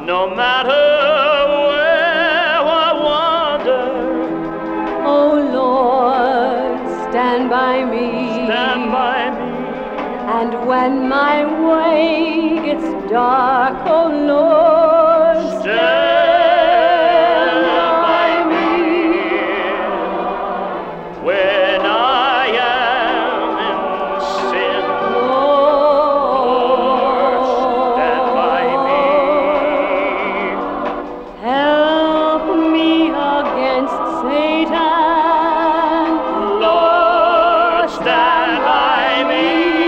no matter where I wander. Oh Lord, stand by me. Stand by me. And when my way gets dark, oh Lord, stand by me. When I am in sin, Lord, stand by me. help me against Satan. Lord, stand by me.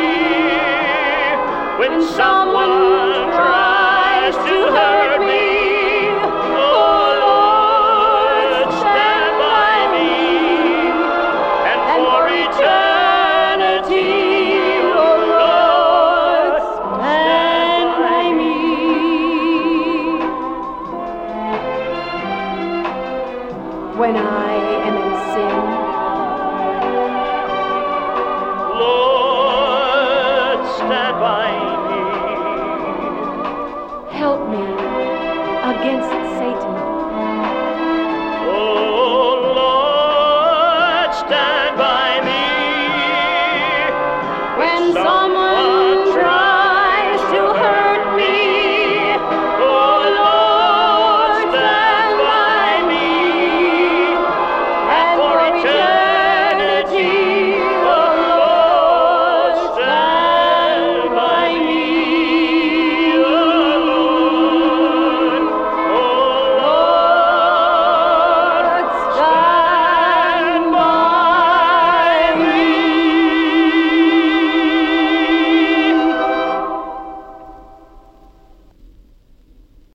When someone tries to hurt me, oh Lord, stand by me. And for eternity, oh Lord, stand by me. When I am in sin, Lord, stand by me. help me against Satan.